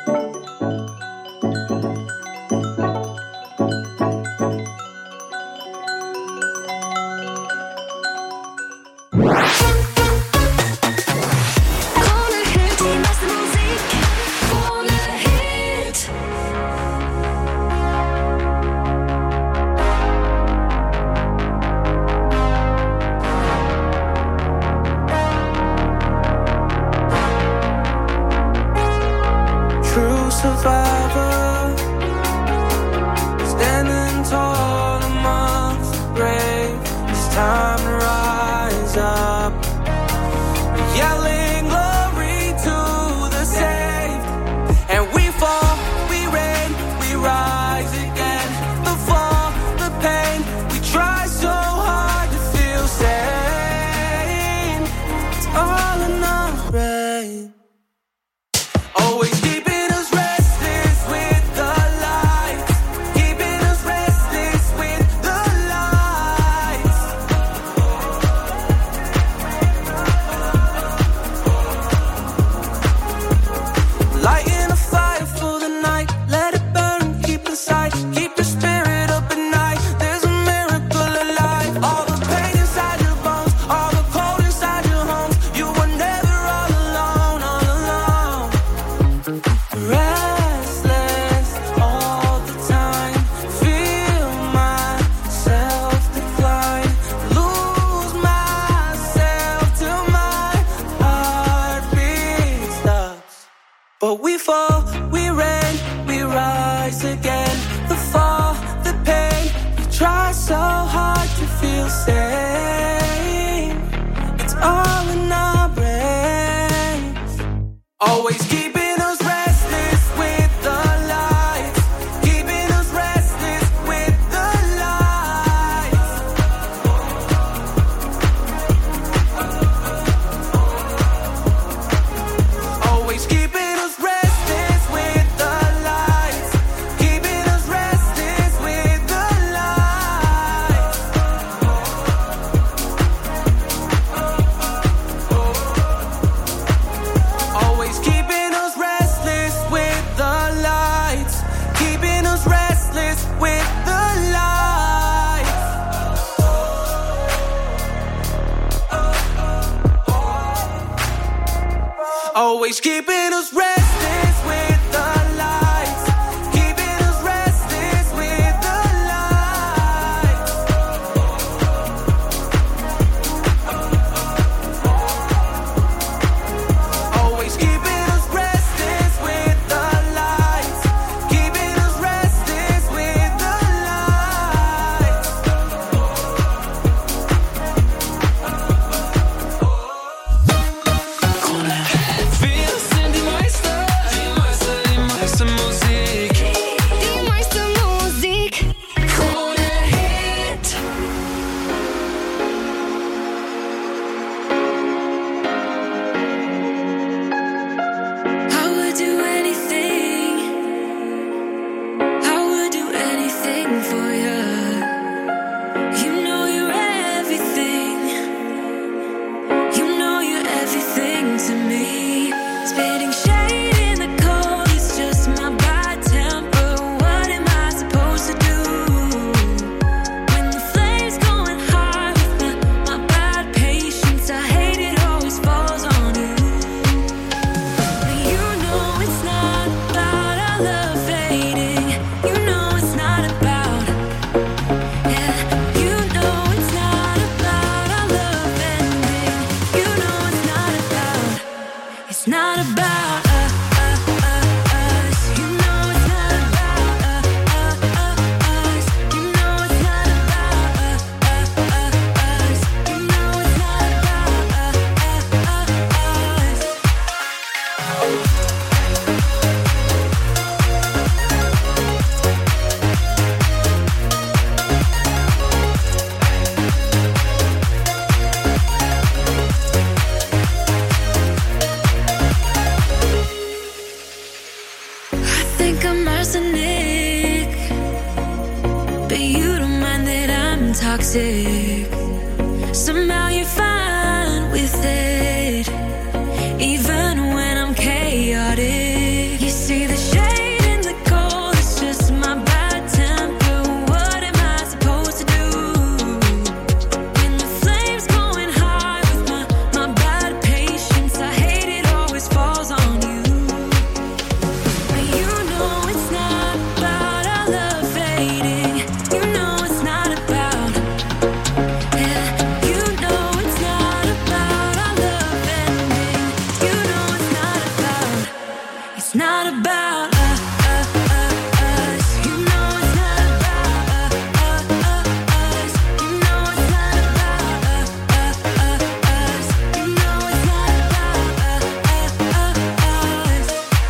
Always keeping us restless with the lights, keeping us restless with the lights. Always keeping us restless with the lights, keeping us restless with the lights. Toxic. Somehow you're fine with it, even when I'm chaotic. You see the not about us. You know it's not about us. You know it's not about us. You know it's not about us.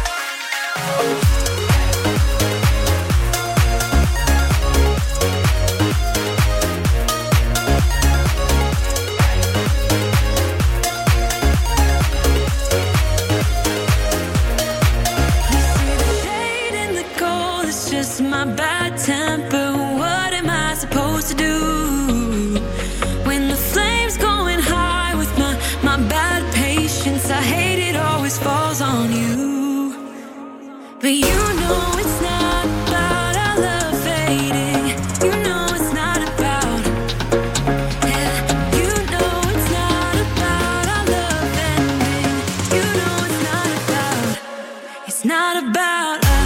Just my bad temper. What am I supposed to do when the flame's going high with my bad patience? I hate it always falls on you, but you know it's not about our love fading. You know it's not about, yeah. You know it's not about our love ending. You know it's not about, it's not about us.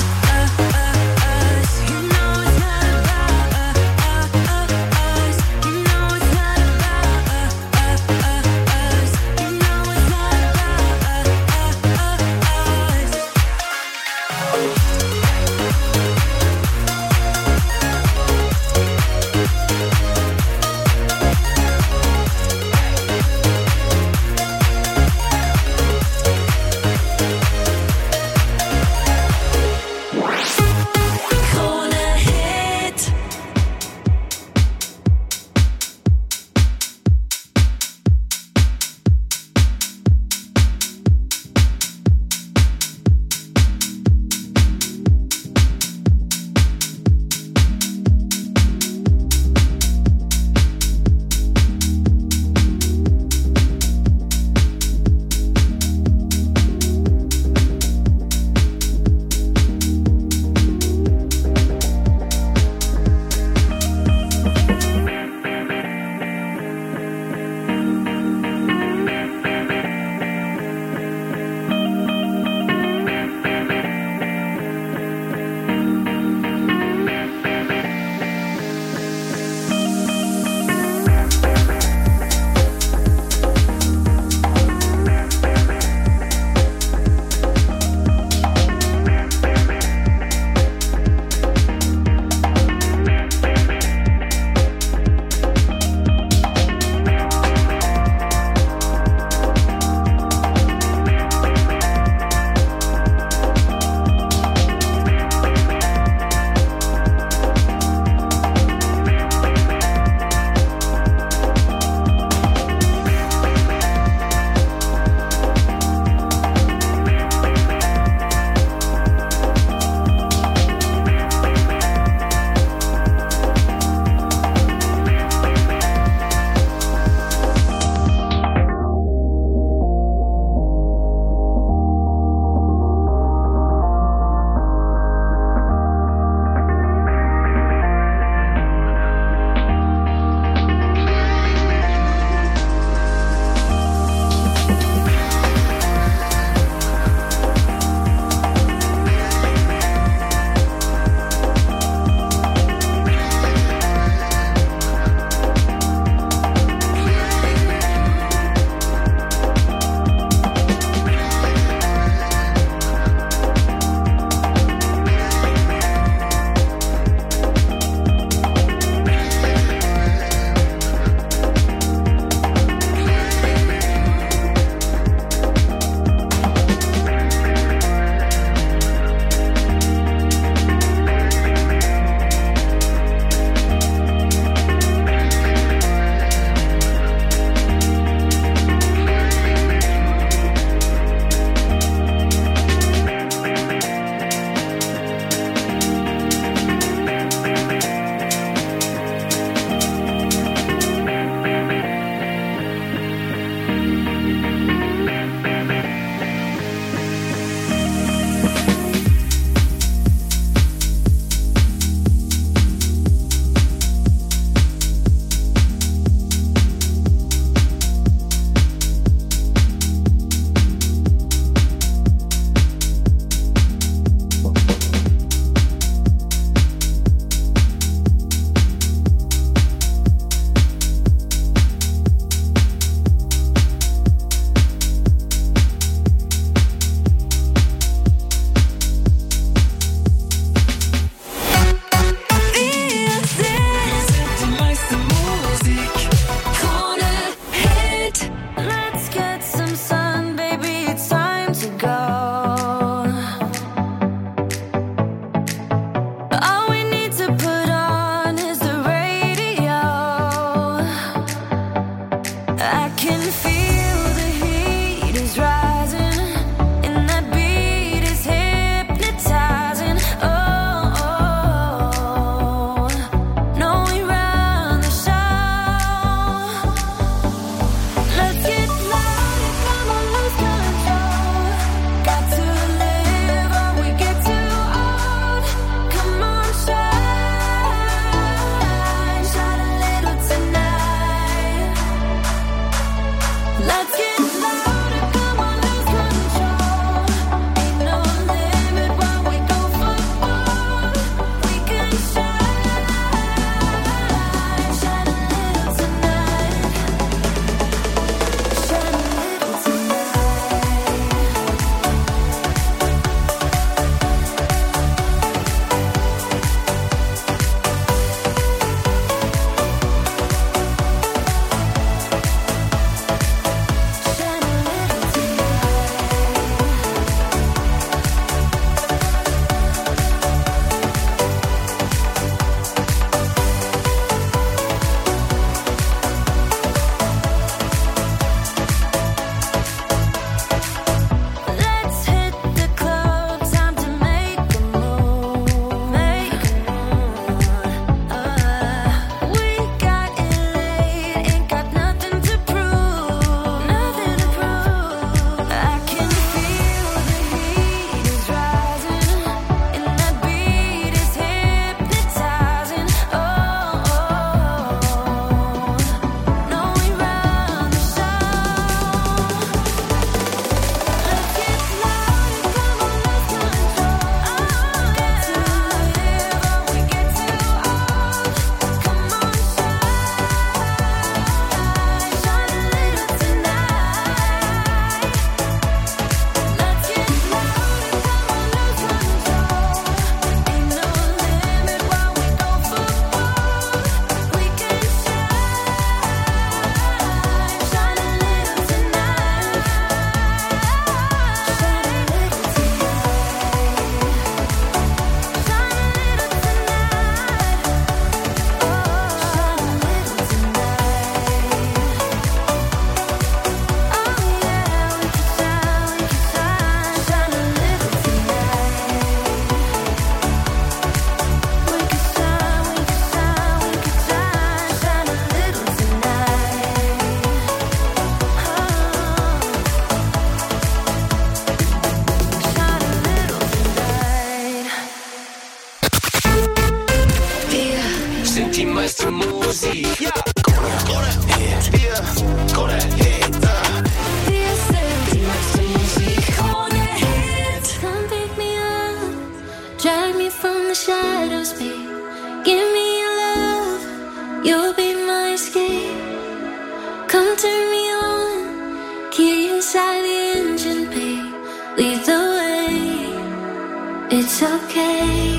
Senti maestro musica. Go ahead, yeah, go ahead. Via senti maestro musica. Go ahead. Come pick me up, drag me from the shadows, babe. Give me your love, you'll be my escape. Come turn me on, key inside the engine, babe. Lead the way, it's okay.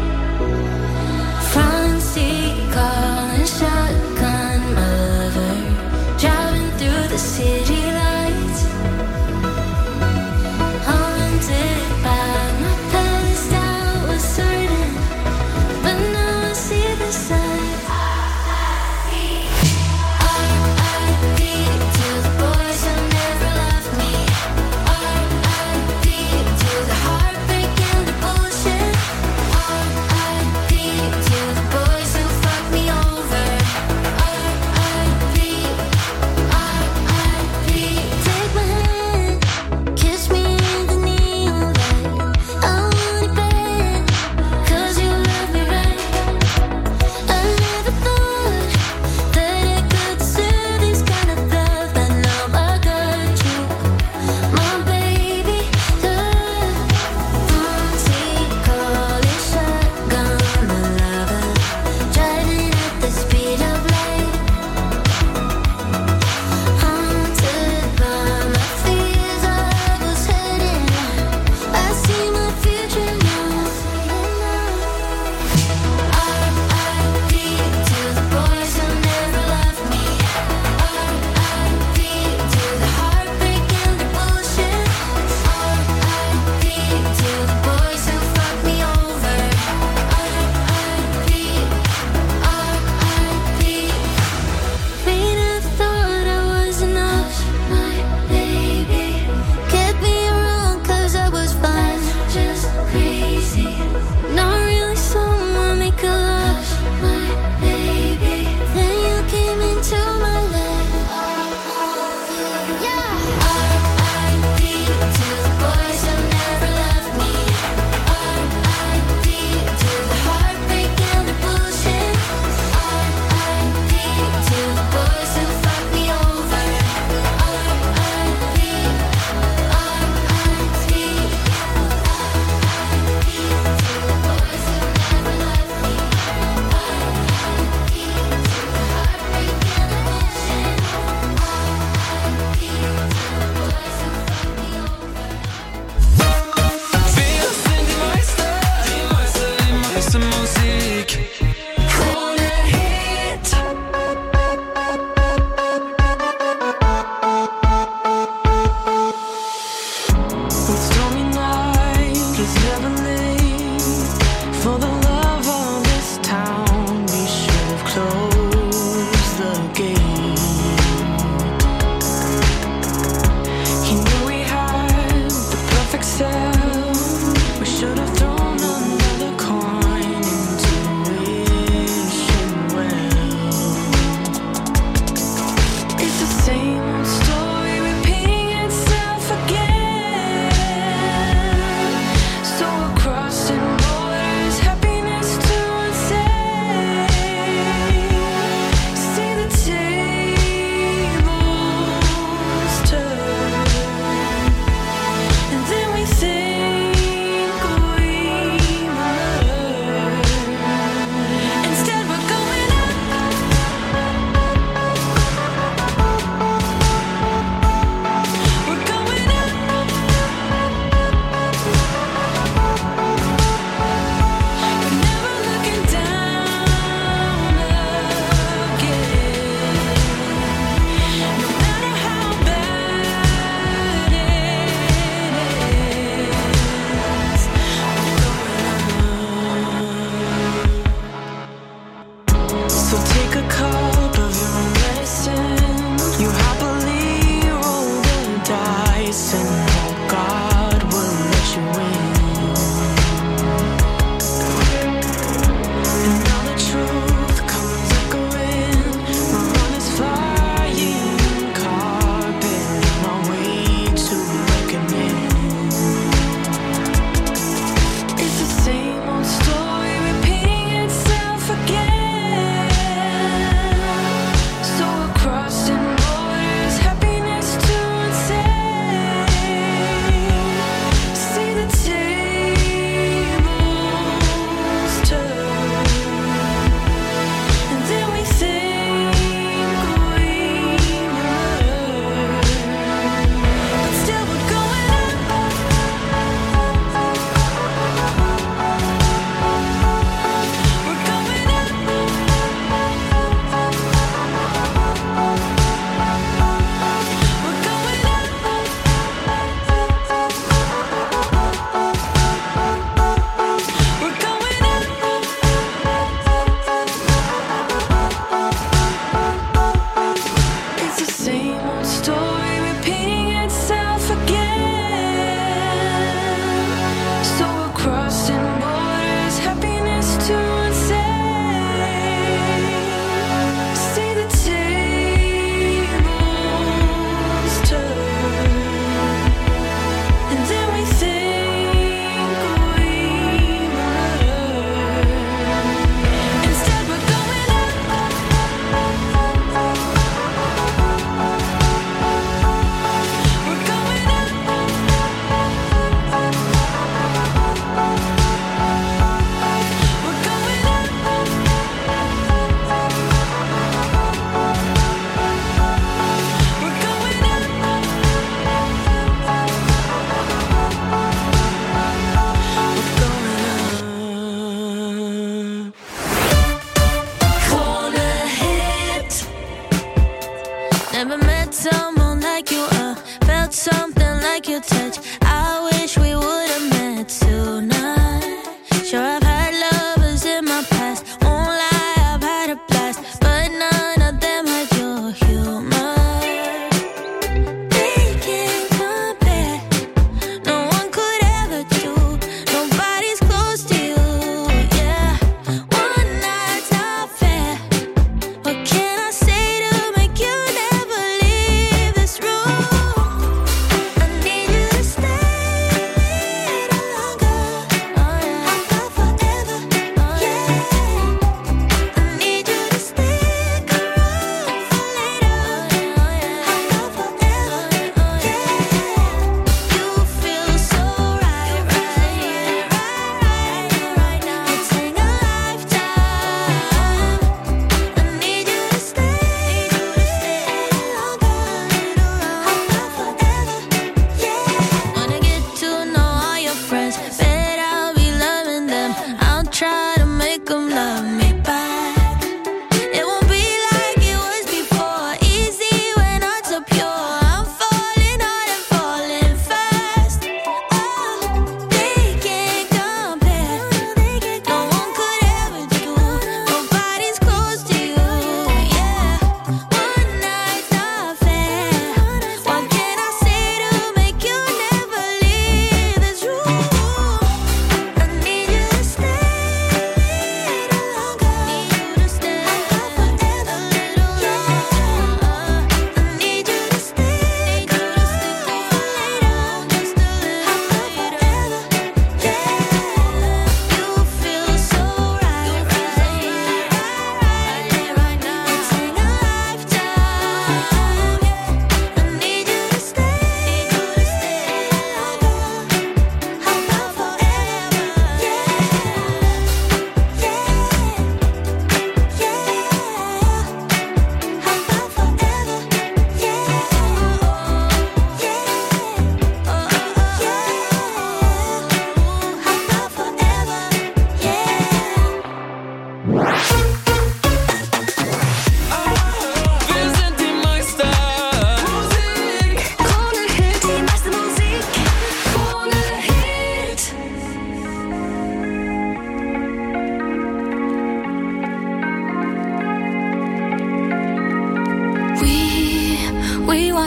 Front seat, calling shotgun, my lover. Driving through the city lights. Haunted by my past, I was certain, but now I see the sign. R.I.P. to the boys who never left me. R.I.P. to the heartbreak and the bullshit.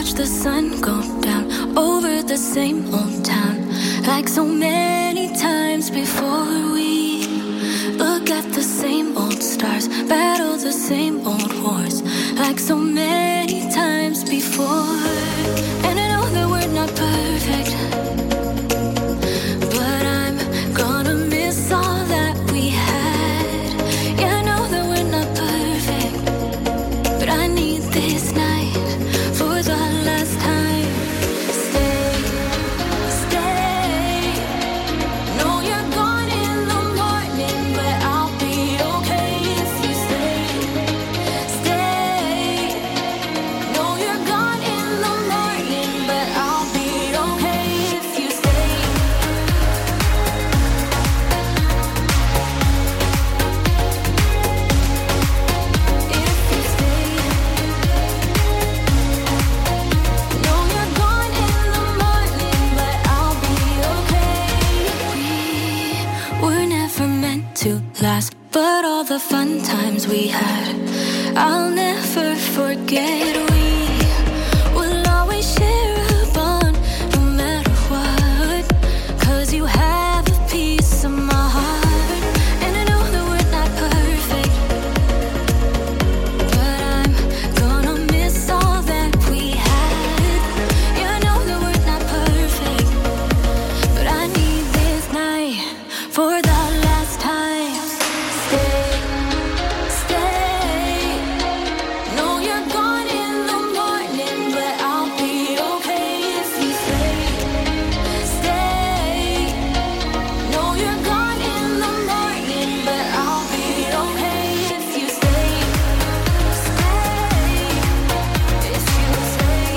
watch the sun go down over the same old town, like so many times before. We look at the same old stars, battle the same old wars, like so many times before. And I know that we're not perfect, but I'm gonna miss all that we had. Yeah, I know that we're not perfect, but I need this night for the last time. Stay, stay. No, you're gone in the morning, but I'll be okay if you stay. Stay. No, you're gone in the morning, but I'll be okay if you stay. If you stay. No, you're gone in the morning, but I'll be okay. We were never meant to last, but all the fun times we had, I'll never forget. We will always share a bond, no matter what, 'cause you have a piece of my heart. And I know that we're not perfect, but I'm gonna miss all that we had. Yeah, I know that we're not perfect, but I need this night for the last time. Stay, stay. No, you're gone in the morning, but I'll be okay if you stay. Stay. No, you're gone in the morning, but I'll be okay if you stay. Stay. If you stay.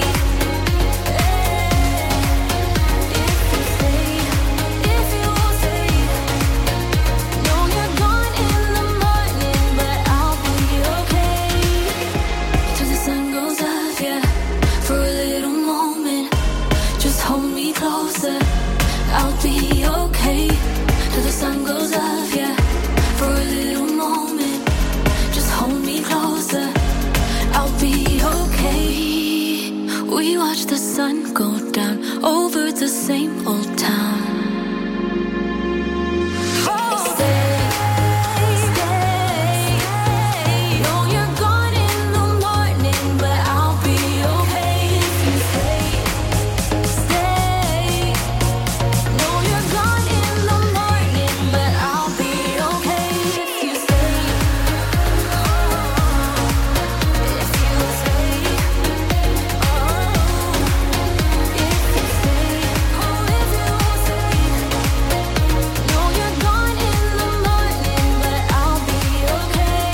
If you stay. If you stay. No, you're gone in the morning, but I'll be okay. Till the sun goes up, yeah, for a little moment. Just hold me closer, I'll be okay. Till the sun goes up, yeah, for a little moment. Just hold me closer, I'll be okay. We watch the sun go down over the same old town. Stay, stay. No, you're gone in the morning, but I'll be okay if you stay. Stay. No, you're gone in the morning, but I'll be okay if you stay. If you stay. If you stay. Oh, if you stay. No, you're gone in the morning, but I'll be okay.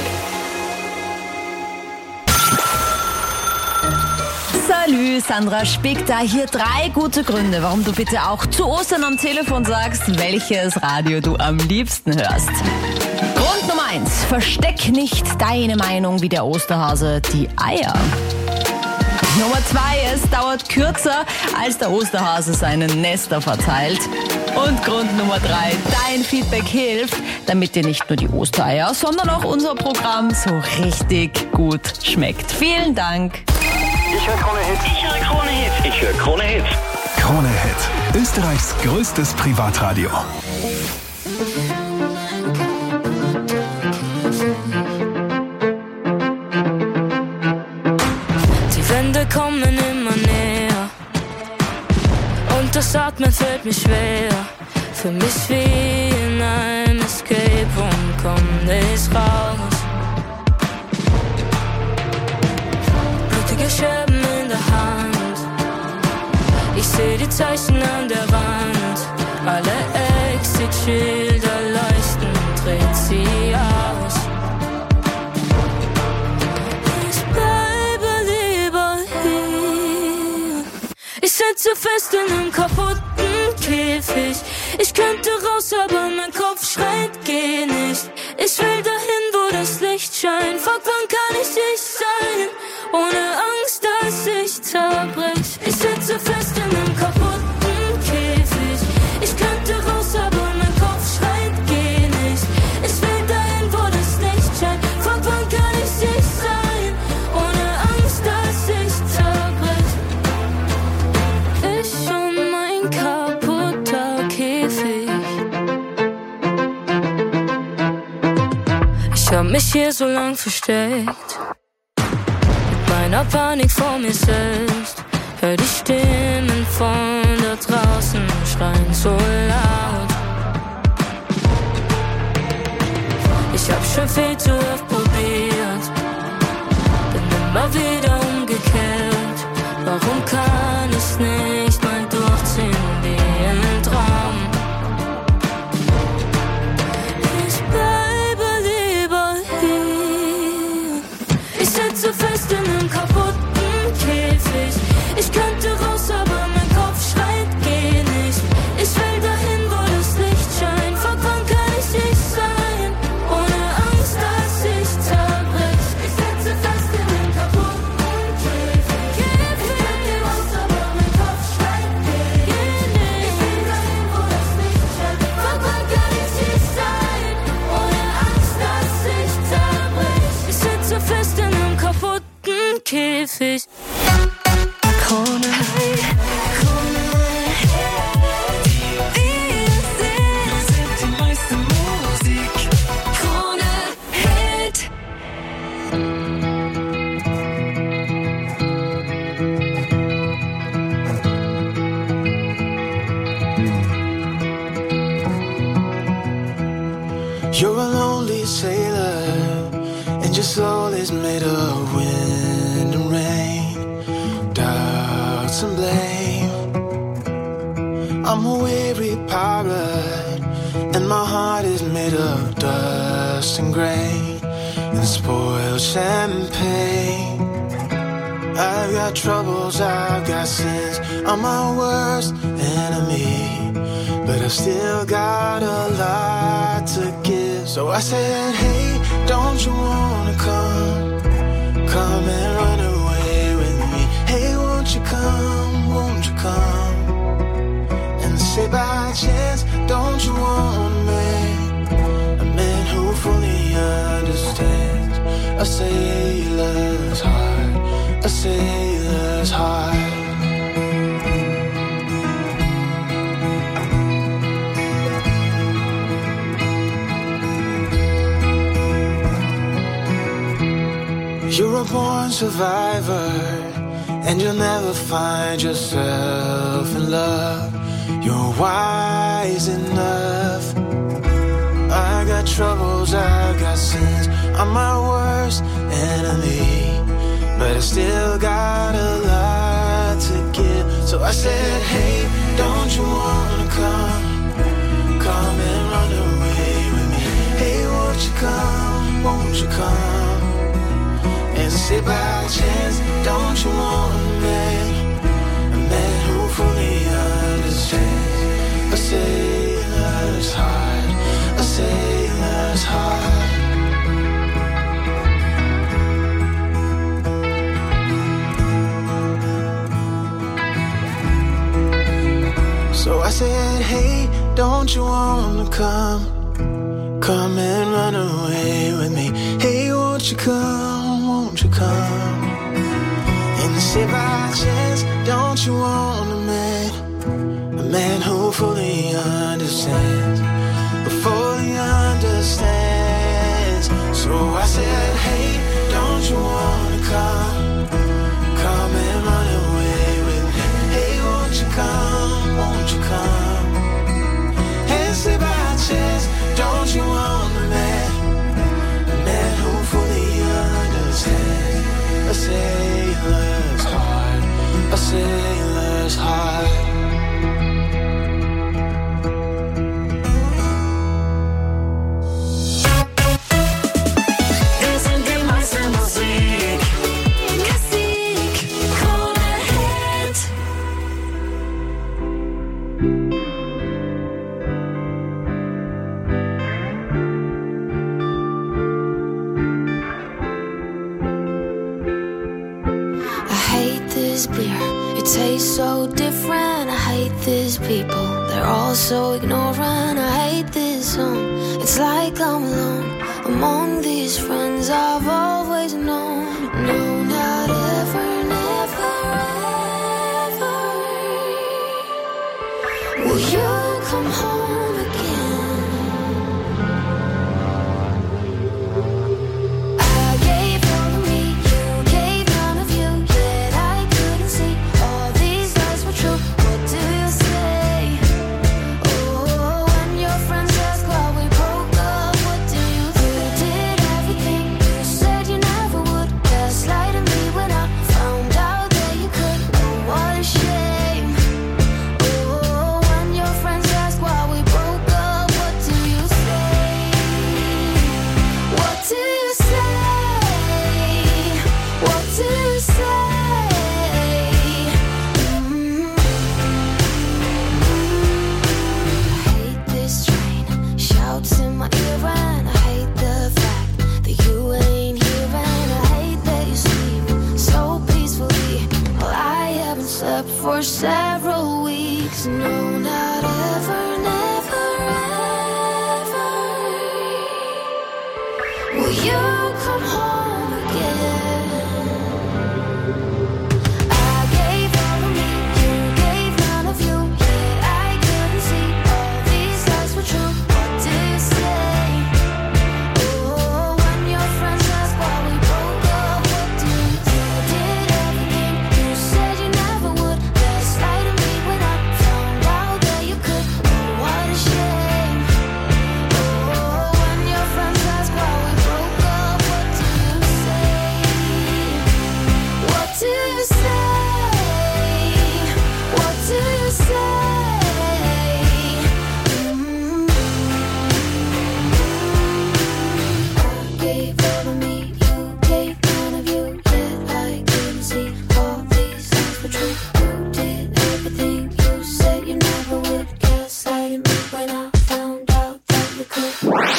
Salü, Sandra Spick da. Hier 3 gute Gründe, warum du bitte auch zu Ostern am Telefon sagst, welches Radio du am liebsten hörst. Grund Nummer 1. Versteck nicht deine Meinung wie der Osterhase die Eier. Nummer 2. Es dauert kürzer, als der Osterhase seinen Nester verteilt. Und Grund Nummer 3. Dein Feedback hilft, damit dir nicht nur die Ostereier, sondern auch unser Programm so richtig gut schmeckt. Vielen Dank. Ich höre Krone Hits. Ich höre Krone Hits. Ich höre Krone Hits. Krone Hit, Österreichs größtes Privatradio. Die Wände kommen immer näher und das Atmen fällt mir schwer. Für mich wie in einem Escape Room, komm nicht raus. Blutige Scherben in der Hand, ich seh die Zeichen an der Wand. Alle Exit-Schilder leuchten, dreht sie aus. Ich bleibe lieber hier. Ich sitze fest in einem kaputten Käfig. Ich könnte raus, aber mein Kopf schreit, geh nicht. Ich will dahin, wo das Licht scheint. Fuck, wann kann ich sein? Ohne Angst, dass ich zerbrech. Ich sitze fest in einem kaputten Käfig. Ich könnte raus, aber mein Kopf schreit, geh nicht. Ich will dahin, wo das Licht scheint. Fuck, wann kann ich sein? Ohne Angst, dass ich zerbrech. Ich hab mich hier so lang versteckt, mit meiner Panik vor mir selbst. Hör die Stimmen von da draußen schreien so laut. Ich hab schon viel zu oft probiert, bin immer wieder umgekehrt. Warum kann ich's nicht mal durchziehen wie im Traum? Ich bleibe lieber hier. Ich sitze fest in einem kaputten Käfig. Ich könnte raus, aber mein Kopf schreit, geh nicht. Ich will dahin, wo das Licht scheint. Fuck, wann kann ich nicht sein, ohne Angst, dass ich zerbrech. Ich sitze fest in einem kaputten Käfig. Ich könnte raus, aber mein Kopf schreit, geh nicht. Ich will dahin, wo das Licht scheint. Fuck, wann kann ich nicht sein, ohne Angst, dass ich zerbrech. Ich sitze fest in einem kaputten Käfig. Krone. Wir sind die meiste Musik. Krone Hit. You're a lonely sailor, and your soul is made of wind and rain, doubts and blame. I'm a weary pirate, and my heart is made of dust and grain and spoiled champagne. I've got troubles, I've got sins, I'm my worst enemy, but I've still got a lot to give. So I said, hey, don't you wanna come and run away with me? Hey, won't you come and say by chance, don't you want me, a man who fully understands a sailor's heart, a sailor's heart. You're a born survivor, and you'll never find yourself in love. You're wise enough. I got troubles, I got sins, I'm my worst enemy, but I still got a lot to give. So I said, hey, don't you wanna come and run away with me? Hey, won't you come and say by chance, don't you want a man who fully understands a sailor's heart, a sailor's heart. So I said, hey, don't you wanna come and run away with me? Hey, won't you come and say by chance, don't you want a man who fully understands, So I said, hey, don't you wanna come and run away with me? Hey, won't you come and say by chance, don't you want a man who fully understands a sailor's heart, a sailor's heart. It tastes so different. I hate these people, they're all so ignorant. I hate this song, it's like I'm alone among these friends I've always known. No, not ever, never, ever will you come home again. several weeks. No, not ever, never, ever. Will you come home again? I gave all of me, you gave none of you. Yet I couldn't see all these lies were true. What do you say? Oh, when your friends ask why we broke up, what do you do? Did everything you said you never would. Best lie to me when I found out that you could. Oh, what a shame. Oh, when your friends ask why we broke up, what do you say? What do you say? What do you say? I gave all of me, you gave none of you. Yet I couldn't see all these things were true. You did everything you said you never would. Gaslighting me when I found out that you could.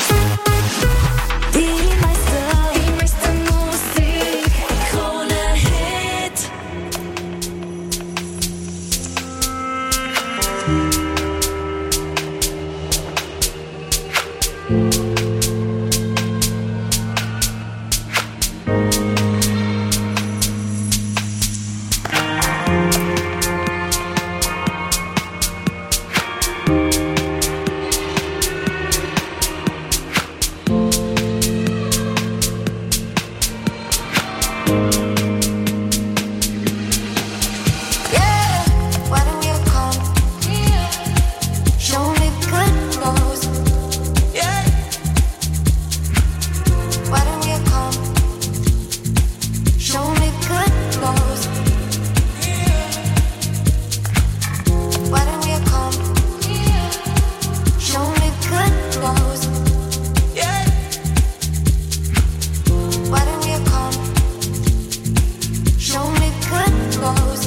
Die meiste Musik, Krone-Hit. Yeah, why don't you come? Show me good news. Yeah. Why don't you come? Show me good news. Why don't you come? Show me good news. Yeah. Why don't you come? Show me good news.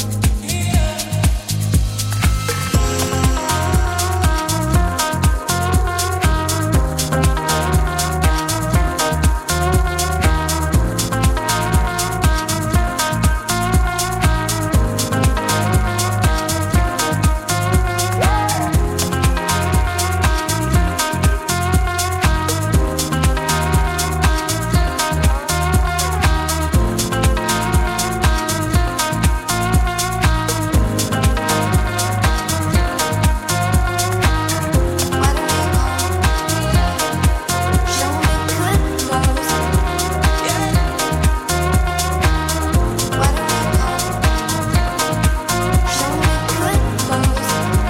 Why don't you come? Show me good news. Yeah. Why don't you come? Show me good news.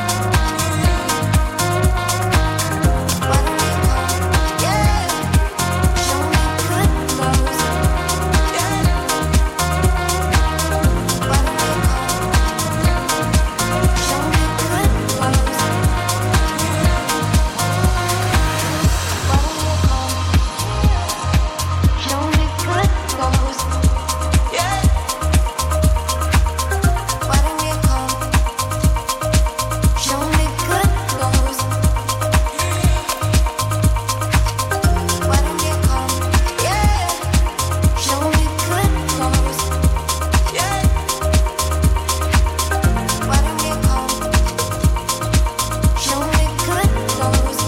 Why don't you come? Yeah. Show me good news. Yeah. Why don't you come? Show me good news. Show me good news. Yeah. Why don't you come? Show me good news. Why don't you come? Yeah. Show me good news. Yeah. Why don't you come? Show me good news.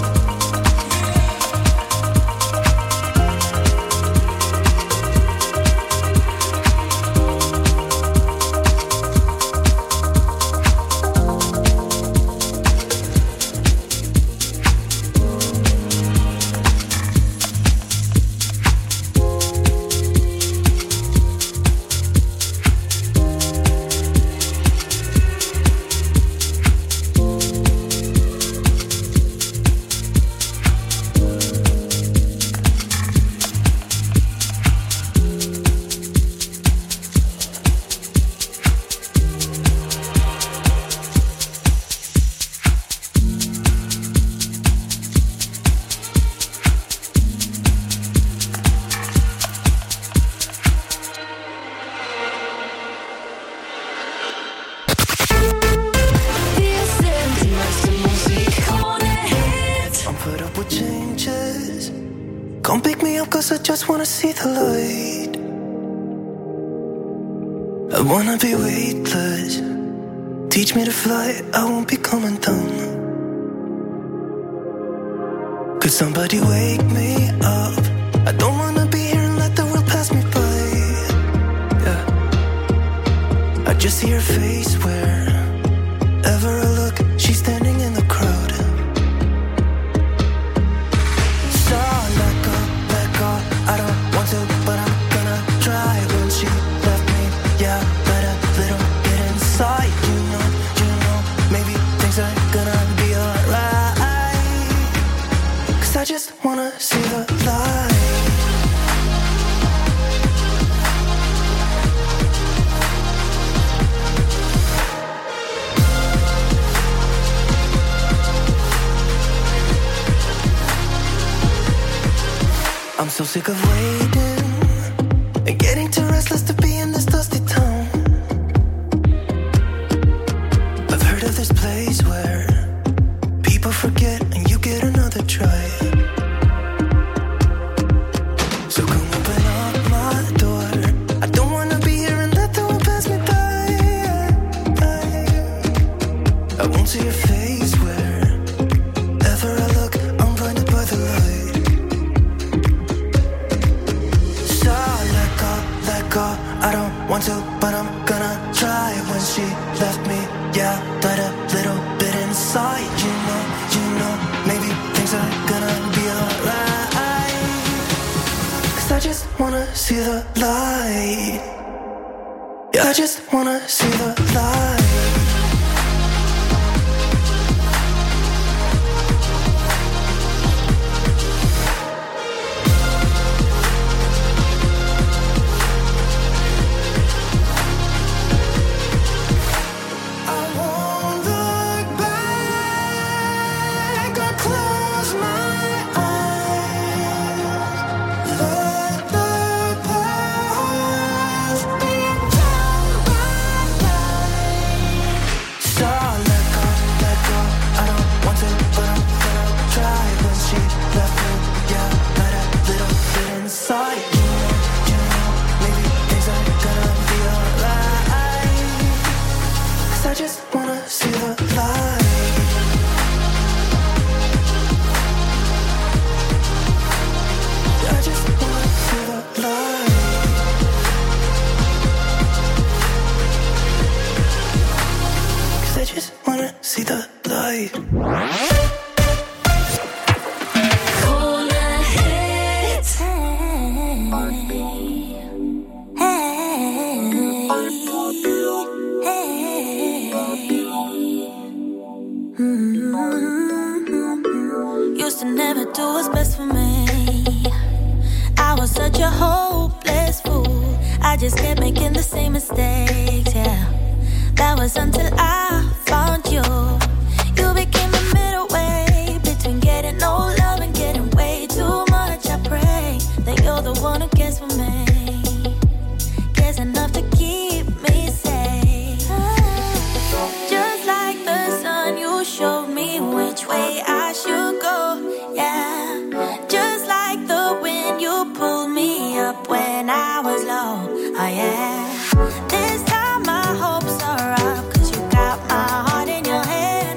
Wir sind die meiste Musik, Krone-Hit. I'm fed up with changes. Come pick me up, cause I just wanna see the light. I wanna be weightless. Teach me to fly, I won't be coming down. Could somebody wake me up? I don't wanna be here and let the world pass me by. Yeah, I just see her face wherever I look. She's standing in the crowd. So let go, I don't want to, but I'm gonna try. When she left me, yeah, let a little bit inside. You know, maybe things are gonna be alright. 'Cause I just wanna see the light. I'm so sick of waiting and getting too restless to be in this dusty town. I've heard of this place where people forget and you get another try. So come open up my door. I don't wanna be here and let the world pass me by. I won't see your face wherever I look. I'm blinded by the light. So let go, I don't want to, but I'm gonna try. When she left me, yeah, died a little bit inside. You know, maybe things are gonna be alright. 'Cause I just wanna see the light. Yeah, I just wanna see the light. I just wanna see the light. I just wanna see the light. Cause I just wanna see the light. Used to never do what's best for me. I was such a hopeless fool. I just kept making the same mistakes, yeah. That was until I found you. You became the middle way between getting no love and getting way too much. I pray that you're the one who cares for me, cares enough to keep me safe. Just like the sun, you showed me which way I should go, yeah. Just like the wind, you pulled me up when I was low, oh yeah. This time my hopes are up, 'cause you got my heart in your hand.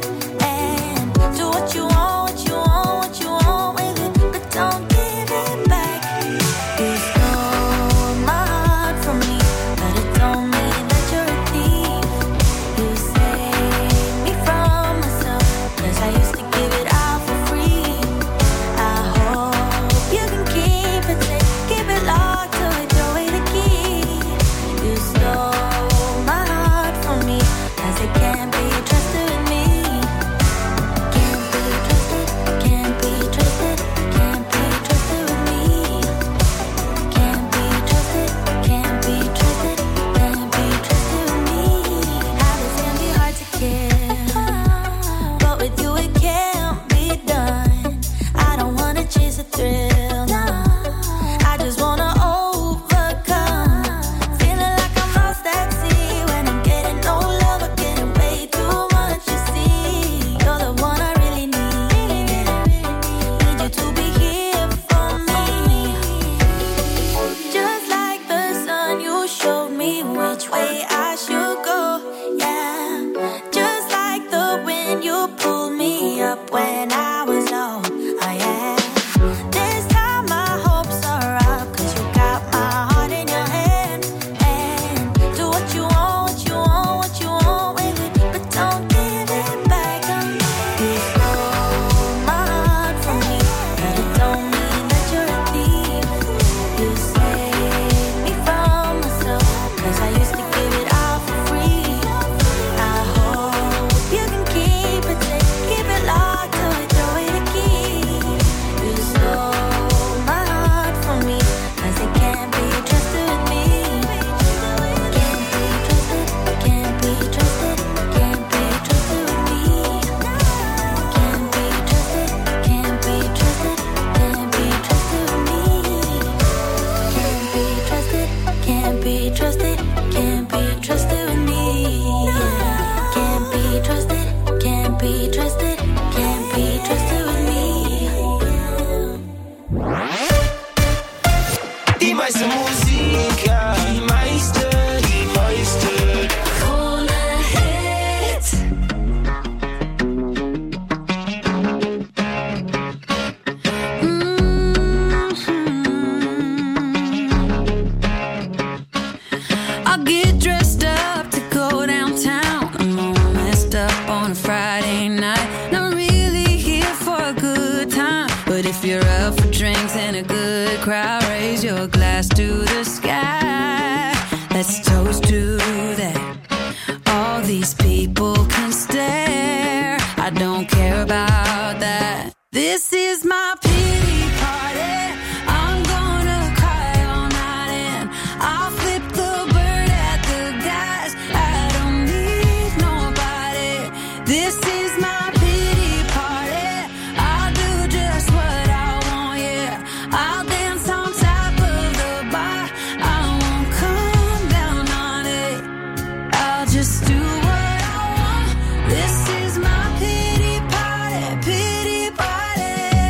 up for drinks and a good crowd. Raise your glass to the sky. Let's toast to that. All these people can stare. I don't care about that. This is my pity party. I'm gonna cry all night and I'll flip the bird at the guys. I don't need nobody. This is my pity party. I'll do just what I want, yeah. I'll dance on top of the bar. I won't come down on it. I'll just do what I want. This is my pity party, pity party.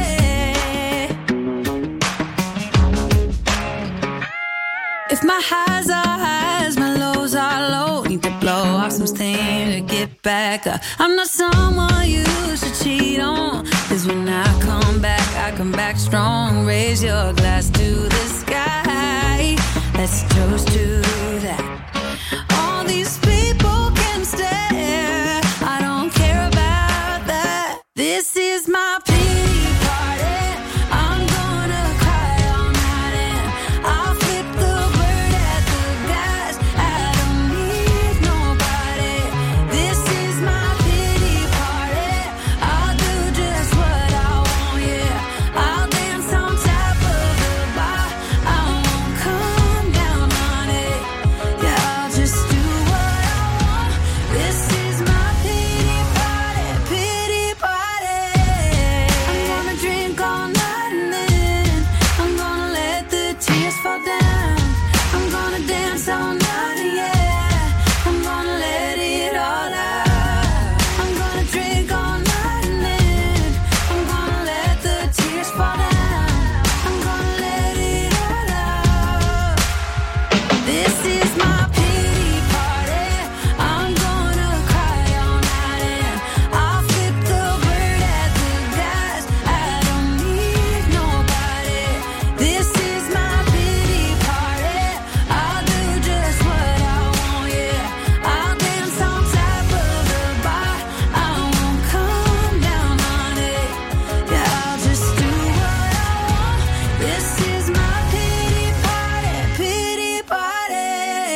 If my highs are highs, my lows are low. Need to blow off some steam to get back up. I'm not someone you should cheat on. 'Cause when I come back strong. Raise your glass to the sky. Let's toast to that. All these people can stare. I don't care about that. This is my pity party. I'm gonna cry all night and I'll flip the bird at the guys. I don't need nobody. This is my pity party. I'll do just what I want, yeah. I'll dance on top of the bar. I won't come down on it. Yeah, I'll just do what I want. This is my pity party, pity party. I'm gonna drink all night and then I'm gonna let the tears fall down. I'm gonna dance all night, yeah. I'm gonna let it all out. I'm gonna drink all night and then I'm gonna let the tears fall down. I'm gonna let it all out. This is my pity party. I'm gonna cry all night and I'll flip the bird at the guys. I don't need nobody. This is my pity party. I'll do just what I want, yeah. I'll dance on top of the bar. I won't come down on it. Yeah, I'll just do what I want. This is my pity party, pity party.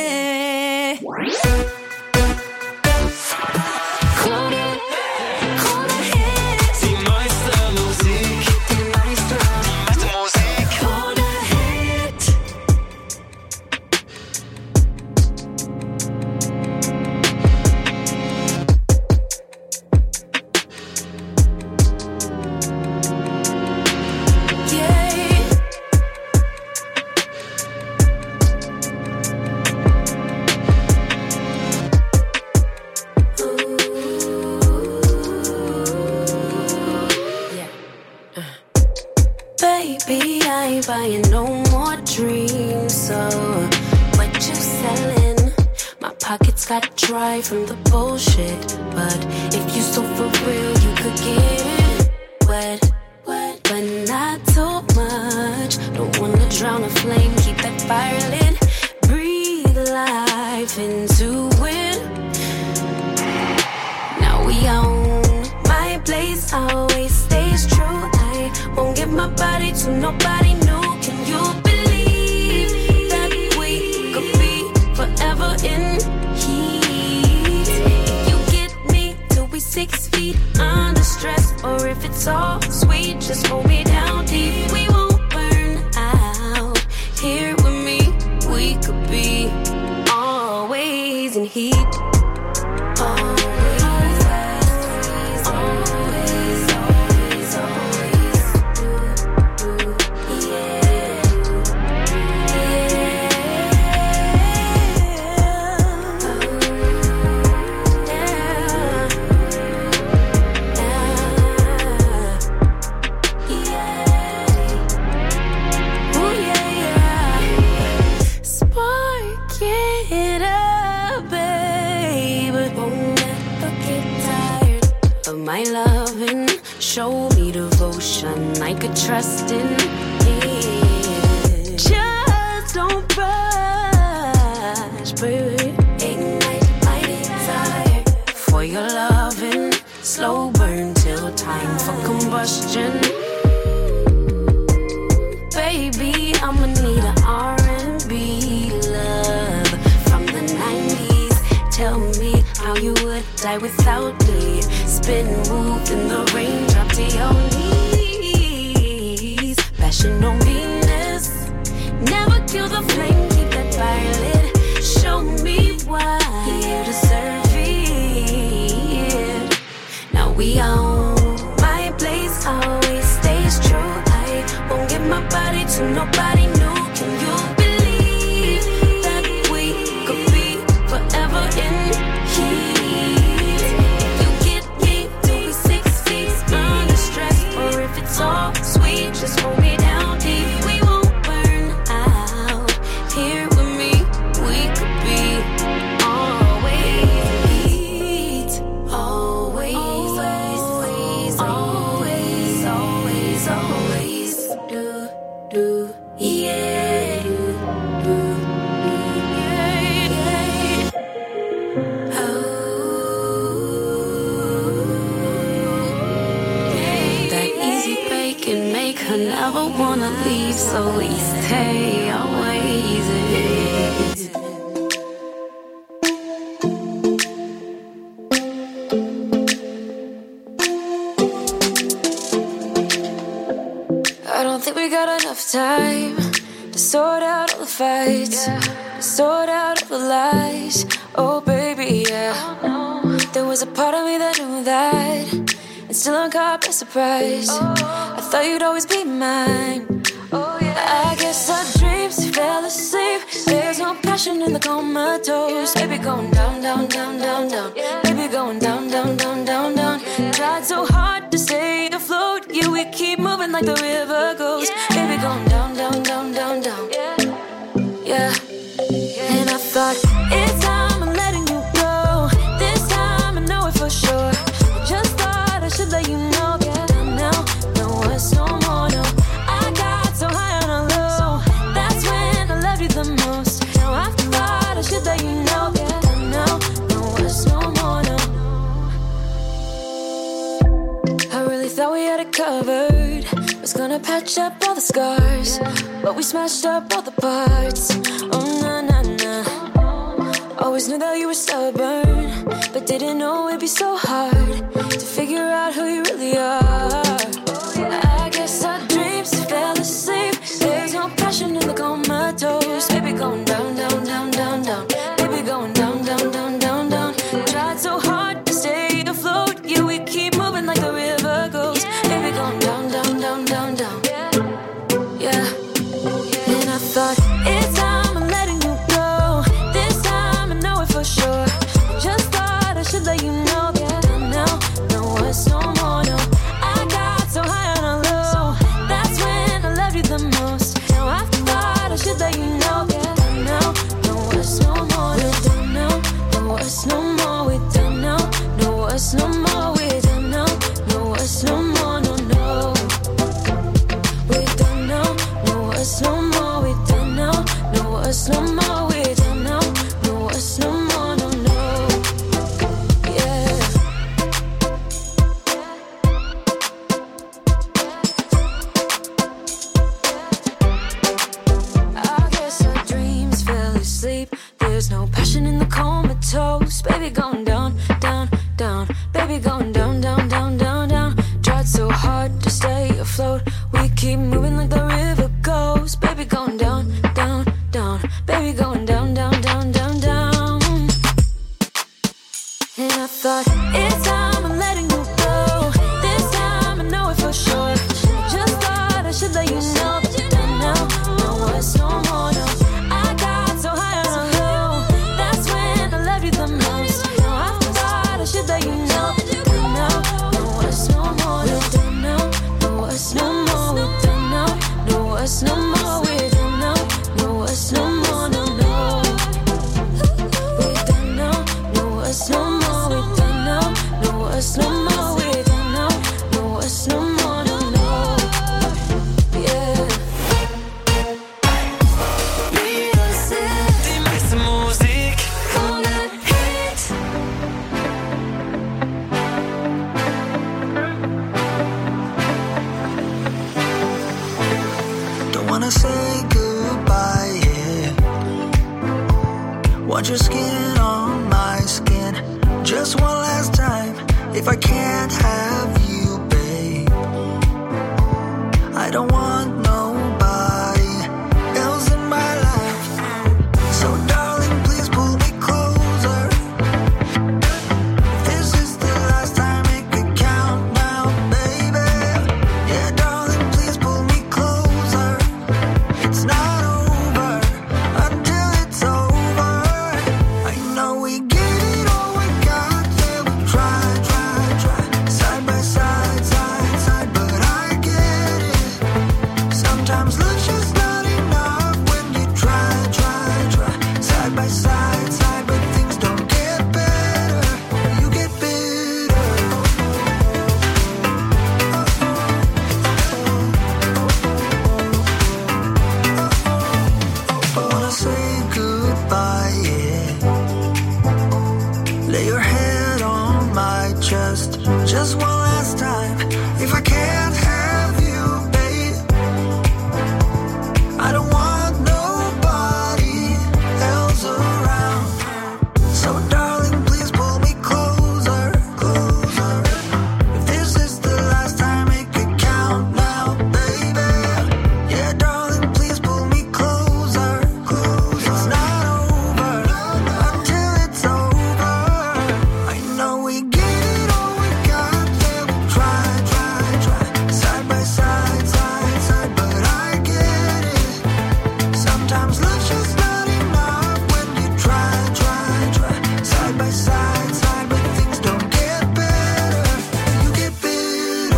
Krone Hit. Die meiste Musik. Die meiste Musik. Krone Hit. Yeah. Baby, I ain't buying no more dreams. So, what you selling? My pockets got dry from the bullshit. But if you so for real, you could get it wet. But not too much. Don't wanna drown a flame, keep that fire lit. Breathe life into it. Now we own my place, always stays true. I won't give my body to nobody new. Can you believe that we could be forever in heat? If you get me till we 6 feet under stress, or if it's all sweet, just hold me down deep. We won't burn out. Here with me, we could be always in heat. My loving, show me devotion I could trust in it. Just don't rush, baby. Ignite my desire for your loving. Slow burn till time for combustion. die without me. Spin, move in the rain, drop to your knees. Passion on Venus, never kill the flame, keep that fire lit. Show me why you deserve it. Now we own my place, always stays true. I won't give my body to nobody new. Can you believe that we could be forever in heat? If you get me, do we 6 feet under stress? Or if it's all sweet, just hold me down deep. We won't burn out here with me. We could be always, always, always, always, always, do, yeah, do, yeah. Oh, that easy break can make her never wanna leave, so we stay always. I don't think we got enough time to sort out all the fights, to sort out all the lies. Oh baby, yeah. There was a part of me that knew that, and still I'm caught by surprise. I thought you'd always be mine. I guess our dreams fell asleep. There's no passion in the comatose. Baby going down, down, down, down, down. Baby going down, down, down, down, down. Tried so hard to stay afloat. Yeah, we keep moving like the river goes. Baby going down, down, down, down, down. Yeah. And I thought, it's time I'm letting you go. This time I know it for sure. Just thought I should let you know. Yeah, now, no words, no more, no. I got so high on a low. That's when I loved you the most. Now I thought I should let you know. Yeah, now, no words, no more, no. I really thought we had it covered. Was gonna patch up all the scars, but we smashed up all the parts. Oh, nah, nah, nah. Always knew that you were stubborn, but didn't know it'd be so hard to figure out who you really are. I guess our dreams fell asleep. There's no passion in the comatose. Baby going down, down, down, down, down. Baby going down, down, down, down, down. Tried so hard to stay afloat. Yeah, we keep moving like the river goes. Baby going down, down, down, down, down. Yeah. And I thought, it's time I'm letting you go. This time I know it for sure. Just thought I should let you know. Yeah, now, no words, no more, no. I got so high on a low. That's when I loved you the most. Now I thought I should let you know. Yeah, now, no words, no more. We're done now. No words, no more. We're done now. No words, no more. We're done now. No words, no more. No, no. We're done now. No words, no more. We're done now. No words, no more. We're done now. No words, no more. No, no. Yeah. I guess our dreams fell asleep. There's no passion in the comatose. Baby going down, down, down. Baby going down, down, down, down, down. Tried so hard to stay afloat. We keep moving like the river goes. Baby going down, down, down. Baby going down, down, down, down, down. And I thought, it's time I'm letting you go. This time I know it for sure. Just thought I should let you know. Now, no words, no more, no. I got so high on a low. That's when I loved you the most. Now I thought I should let you know. Now, no words, no more. We're done now. No words, no more. We're done now. No words, no more. We're done now. No words, no more. No, no. We're done now. No words, no more. We're done now. No words, no more. We're done now. No words, no more. No, no. Yeah. Die meiste Musik. Don't wanna say goodbye, yeah. Want your skin on my skin. Just one last I can't have you, babe, I don't want nobody else in my life. So darling, please pull me closer. This is the last time it could count now, baby. Yeah, darling, please pull me closer. It's not over until it's over. I know we give it all we got, yeah, we try. Side by side, side, but I get it. Sometimes love's just not enough when you try. Side by side, but things don't get better. You get bitter. I wanna say goodbye, yeah. Lay your head on my chest just one last time. If I can't have you, babe, I don't want nobody else around. So darling, please pull me closer. If this is the last time it could count now, baby. Yeah, darling, please pull me closer. It's not over until it's over. I know we give it all we got, yeah, we try. Side by side, but I get it. Sometimes love's just not enough when you try. Side by side, but things don't get better. You get bitter.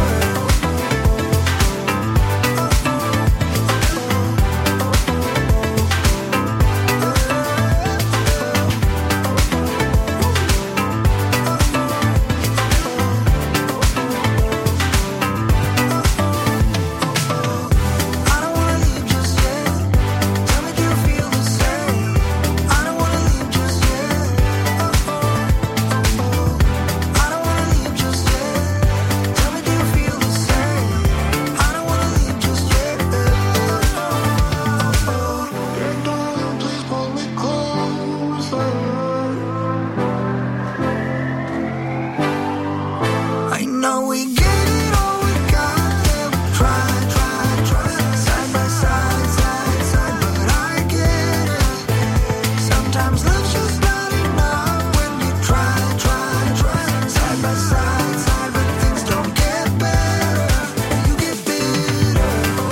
I don't wanna leave just yet. Tell me, do you feel the same? I don't wanna leave just yet. I don't wanna leave just yet. Tell me, do you feel the same? I don't wanna leave just yet. Yeah, darling, please pull me closer. I know we get it all we got, yeah, we try. Side by side, but I get it. Sometimes love's just not enough when you try. Side by side, but things don't get better. You get bitter.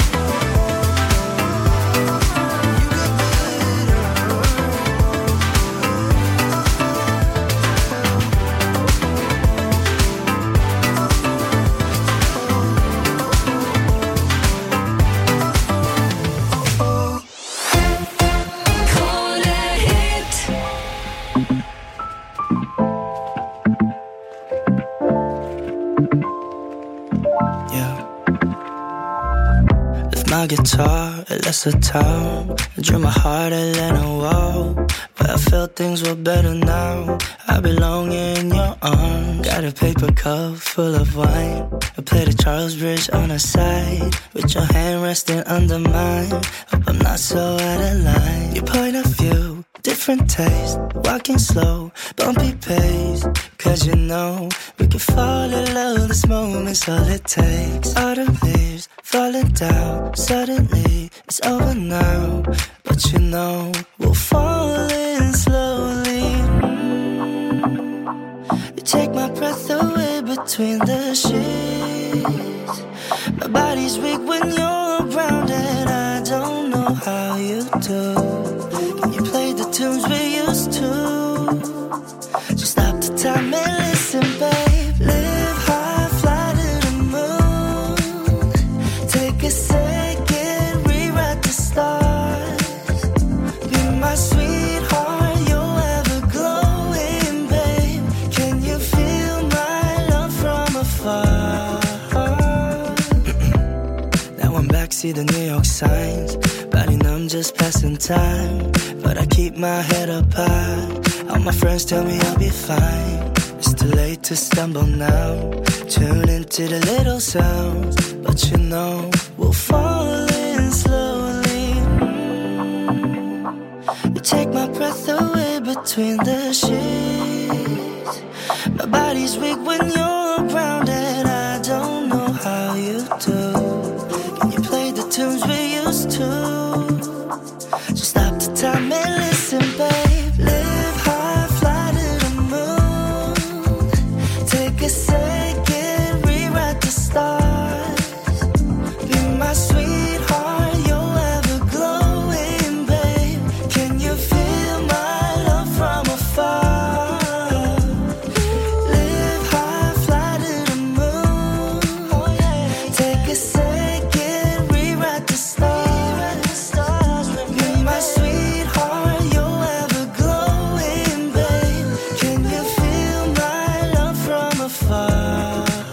Yeah. Left my guitar at Leicester Town. I drew my heart at Lennon Wall. But I felt things were better now. I belong in your arms. Got a paper cup full of wine. I played a Charles Bridge on the side, with your hand resting under mine. Hope I'm not so out of line. Your point of view, different taste. Walking slow, bumpy pace. Cause you know we can fall in love. This moment's all it takes. Autumn leaves falling down. Suddenly it's over now. But you know we'll fall in slowly. You take my breath away between the sheets. My body's weak when you're around, and I don't know how you do. Can you play the tunes we used to? Just stop the time and listen, babe. Live high, fly to the moon. Take a second, rewrite the stars. Be my sweetheart, you're ever glowing, babe. Can you feel my love from afar? Now I'm back, see the New York signs. Body numb, just passing time. But I keep my head up high. All my friends tell me I'll be fine. It's too late to stumble now. Tune into the little sounds. But you know we'll fall in slowly. You take my breath away between the sheets. My body's weak when you're tunes we used to. So stop the time and listen, babe. Live high, fly to the moon. Take a second, rewrite the stars. Be my sweetheart, you're ever glowing, babe. Can you feel my love from afar? Live high, fly to the moon. Take a second, rewrite the stars. Be my sweetheart, you're ever glowing, babe. Can you feel my love from afar?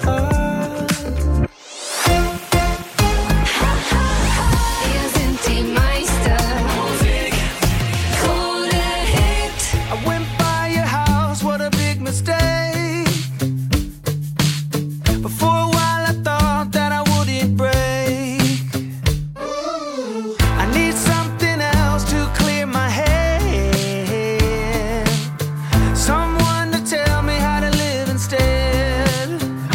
Wir sind die Meister. Krone Hit. I went by your house, what a big mistake. But for a while I thought that I wouldn't break. I need something else to clear my head. Someone to tell me how to live instead.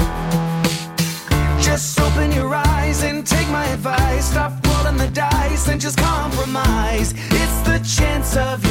Just open your eyes and take my advice. Stop rolling the dice and just compromise. It's the chance of